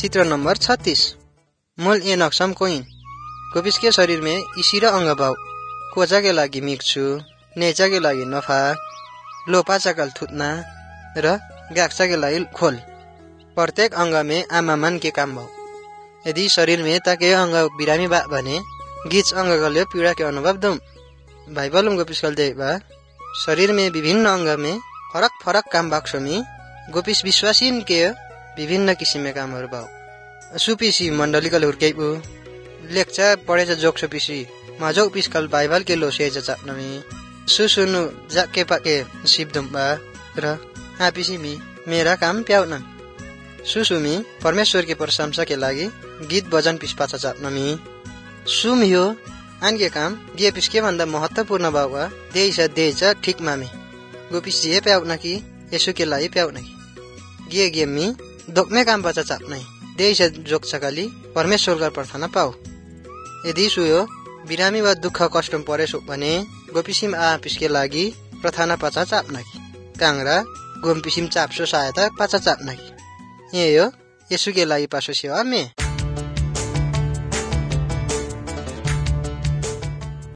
चित्र नंबर 36। मूल ये नक्शम कोइन गोपिस के शरीर में इसी र अंग भाव कोचा के लागि मिक्छु, नेचा के लागि नफा, लोपाचा कल थुतना र गाक्सा के लागि खोल। प्रत्येक अंग में आमा मन के काम भाव। यदि शरीर में ताके अंग बिरामी बा भने गीच अंग गले पीड़ा के अनुभव दम। बाइबल गोपिस कल देबा शरीर में विभिन्न अंग में फरक फरक काम बाक्समी गोपिस विश्वासीन के विभिन्न किसिम के कामहरु भाव। सुपिसी मंडली कल हुर्केबु लेक्चा पढेछ जोक्स पिसी माजो पिसकल बाइबल के लोसेज चाप्नमी सुसुनु जाके पाके सिपदम्बा र आपिसी मी मेरा काम प्याउन सुसुमी परमेश्वर के प्रशंसा के लागि गीत भजन पिसपाचा चाप्नमी सुमियो आनके काम गे पिसके भन्दा महत्वपूर्ण बावा देइछ ठीक मामे गोपिस जे प्याउन कि यसु के लागि प्याउन कि गे मी दोक्ने काम बचा चाप्नै देइछ जोक सकली परमेश्वर का प्रार्थना पाऊ। यदि सुयो बिरामी वा दुःख कष्ट परेछ भने गोपिसिम आ पिसके लागि प्रार्थना पाचा चाप्नकी कांगरा गोम पिसिम चाप्सो सहायता पाचा चाप्नकी ये यो यसु के लागि पासो सेवा में